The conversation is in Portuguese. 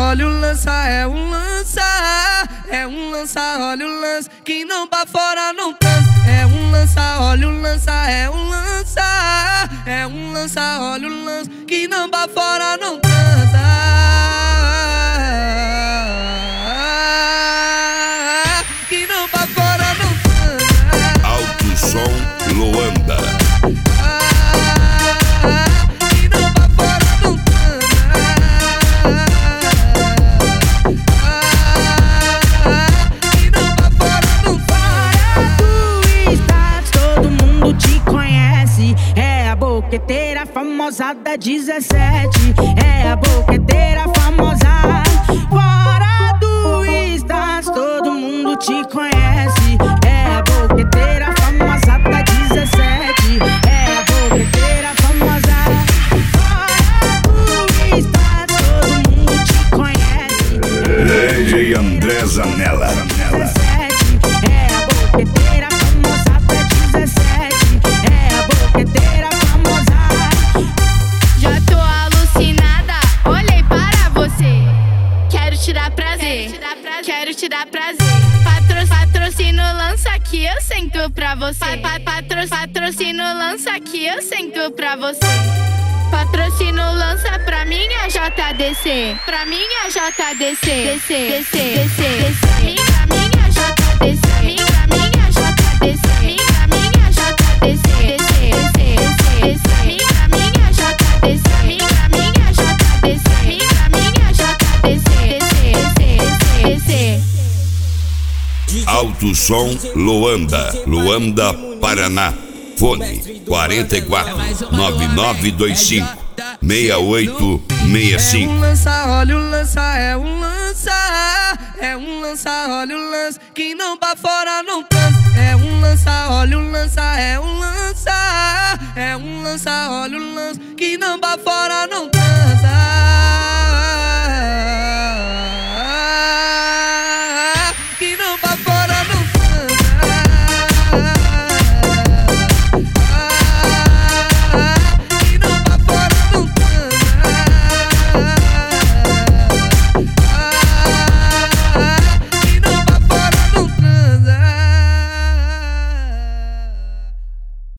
olha o lança, é um lança. É um lança, olha o lance, que não pra fora não transa. É um lança, olha o lança, é um lança. É um lança, olha o lance, que não pra fora não transa. Que não pra fora não transa. Alto Som Luanda. Boqueteira famosa da 17. É a boqueteira famosa. Fora do status, todo mundo te conhece. É a boqueteira famosa da 17. É a boqueteira famosa. Fora do status, todo mundo te conhece. DJ André Zanella. É a boqueteira famosa da 17. É a boqueteira famosa. Já tô alucinada, olhei para você. Quero te dar prazer, quero te dar prazer. Patrocínio lança que eu sento pra você. Patrocínio lança que eu sento pra você. Patrocínio lança pra minha JDC. Pra minha JDC. Descer. Pra minha JDC. Pra minha JDC. Pra minha JDC. Descer. Pra minha JDC. Pra minha JDC. Pra minha JDC. Descer. Alto Som Luanda. Luanda, Paraná. Fone 44 9925 6865. É um lança, olha o lança, é um lança. É um lança, olha o lance, que não pra fora não transa. É um lança, olha o lança, é um lança. É um lança, olha o lance, que não pra fora não transa.